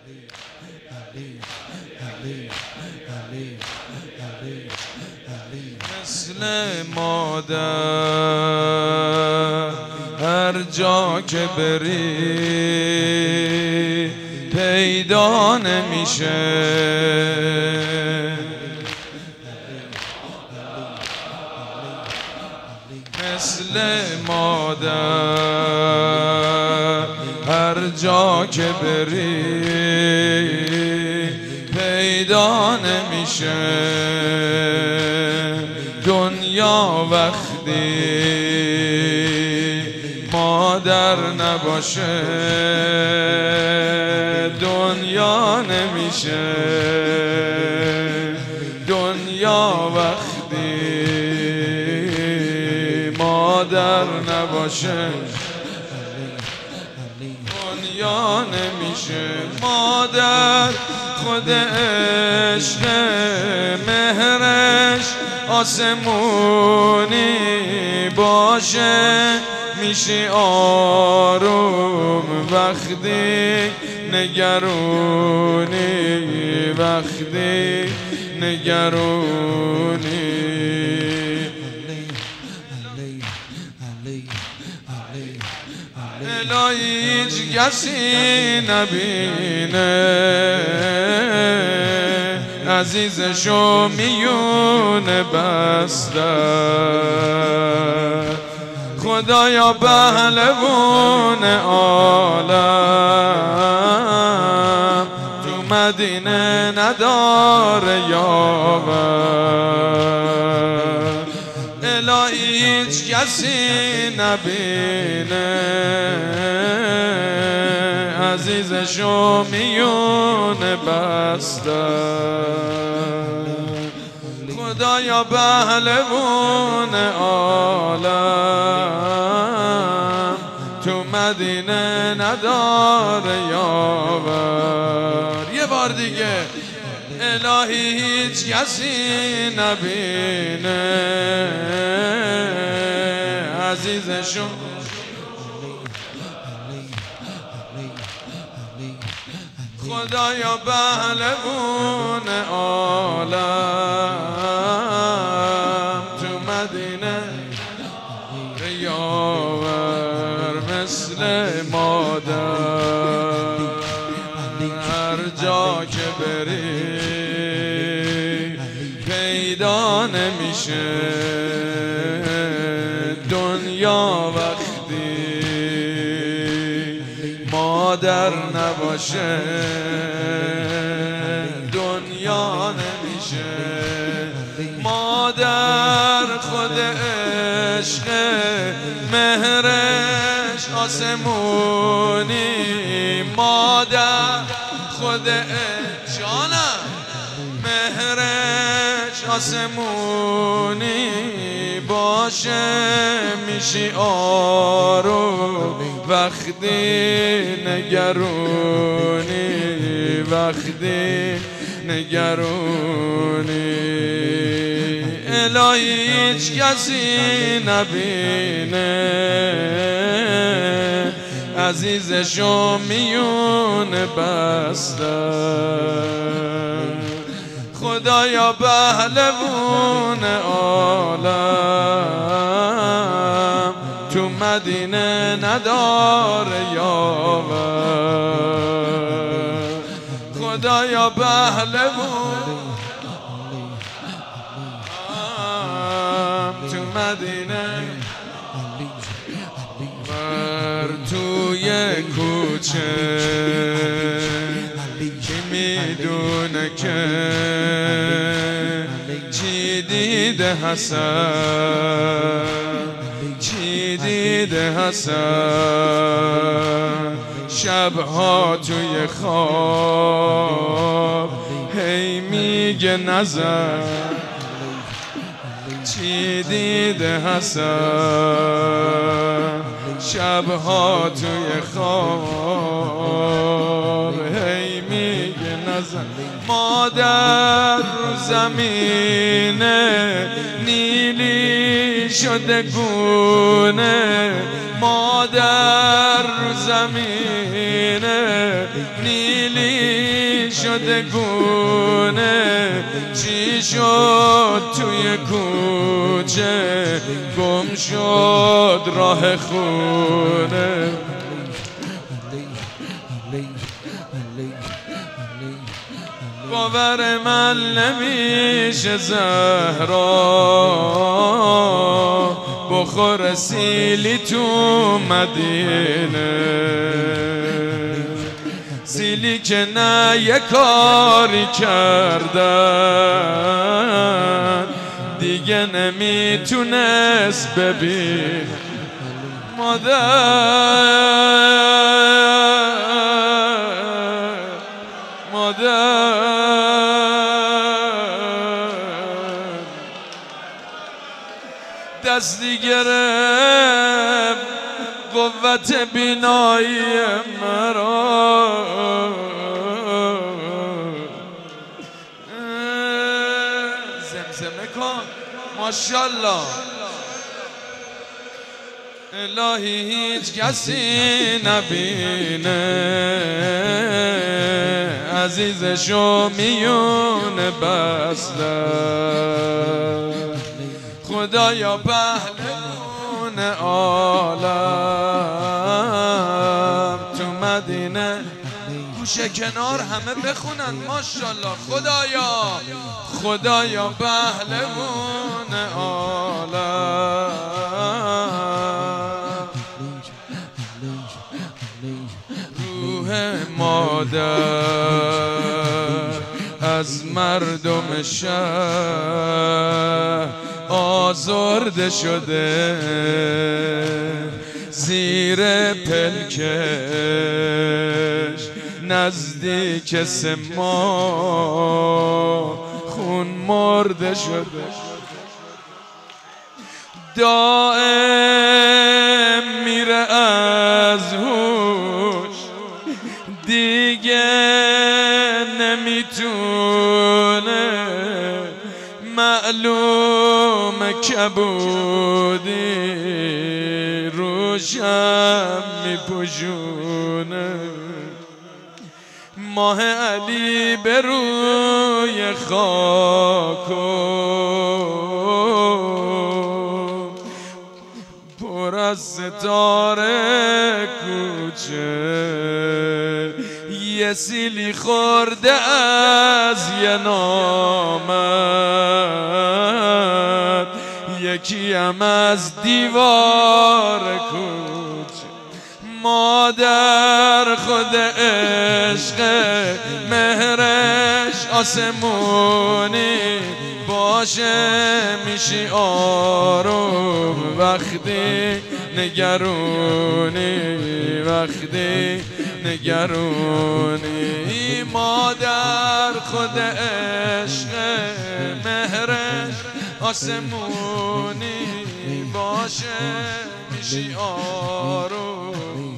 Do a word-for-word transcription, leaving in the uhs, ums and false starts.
مثل مادر هر جا که بری پیدا نمیشه، مثل مادر هر جا که بری پیدا نمیشه. دنیا وقتی مادر نباشه دنیا نمیشه. دنیا وقتی مادر نباشه دنیا نمیشه. مادر خود عشق مهرش آسمونی باشه میشه آروم وقتی نگرونی، وقتی نگرونی. الهی هیچ کسی نبینه عزیزشو میونه بسته. خدایا پهلوان عالم تو مدینه نداره یاور. الهی هیچ کسی نبینه عزیزشو میونه بسته. خدایا پهلوان عالم تو مدینه نداره یاور. یه بار دیگه الهی هیچ کسی نبینه عزیزشون. خدایا پهلوان عالم تو مدینه یاور. مثل مادر هر جا که بری پیدا نمیشه. دنیا وقتی مادر نباشه دنیا نمیشه. مادر خود عشق مهرش آسمونی، مادر خود جانم مهرش آسمونی باشه میشی آروم وقتی نگرونی، وقتی نگرونی. الهی هیچ کسی نبینه عزیزشو میونه بسته. خدایا پهلوان عالم تو مدینه نداره یاور. خدایا پهلوان تو مدینه ور توی کوچه کی میدونه که چی دیده حسن، چی دیده حسن. شبها توی خواب هی میگه نظر چی دیده حسن. شبها توی خواب هی میگه نظر. مادر رو زمین نیلی شده گونه، مادر رو زمین نیلی شده گونه چی شد توی کوچه گم شد راه خونه باور من نمیشه زهرا بخور سیلی تو مدینه سیلی که نه یه کاری کردن دیگه نمیتونست ببین مادر مادر دستی گرفت قوت بینایی مرا زمزمه کن ماشاءالله الهی هیچ کسی نبینه عزیزشو میونه بسته خدایا پهلوان عالم تو مدینه گوشه کنار همه بخونن ماشاءالله خدایا خدایا پهلوان عالم روح مادر از مردم شهر آزرده شده زیر پلکش نزدیک سما خون مرده شده دائم میره از هوش دیگه نمیتونه معلوم کبودی روشم میپوشونه ماه علی به روی خاک پر از ستاره کوچه یه سیلی خورده از یه نامت یکی هم از دیوار کوچه مادر خود عشق مهرش آسمونی باشه میشی آروم وقتی نگرونی وقتی نگرونی مادر خود عشق مهرش آسمونی باشه میشی آروم